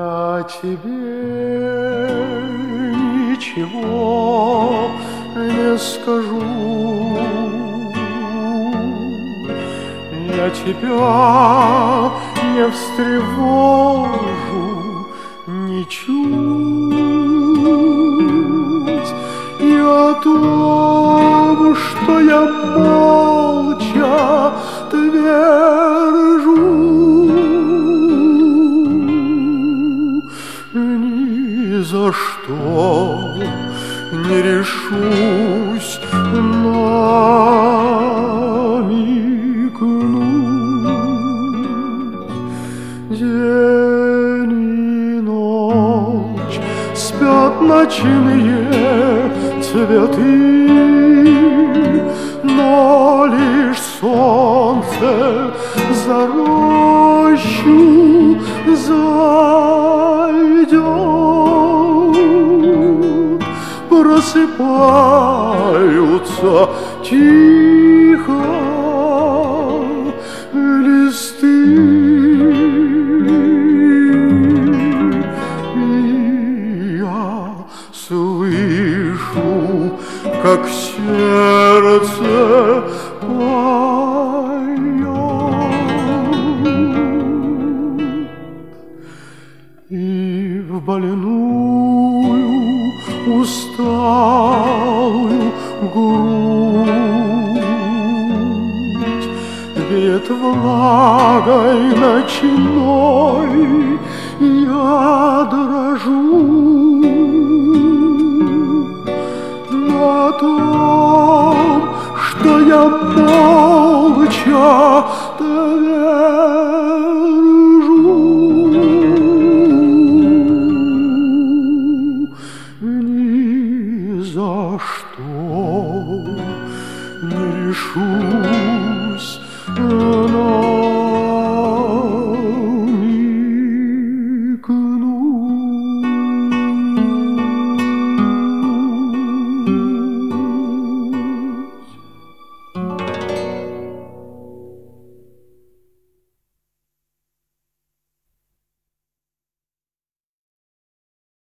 Я тебе ничего не скажу, я тебя не встревожу ничуть, и о том, что я молча твержу, ни за что не решусь намекнуть. День и ночь спят ночные цветы, но лишь солнце за рощу зайдет, просыпаются тихо листы, и я слышу, как сердце поет. И в больную усталую грудь веет влагой ночной, я дрожу на том, что я молча твержу. Ни за что не решусь на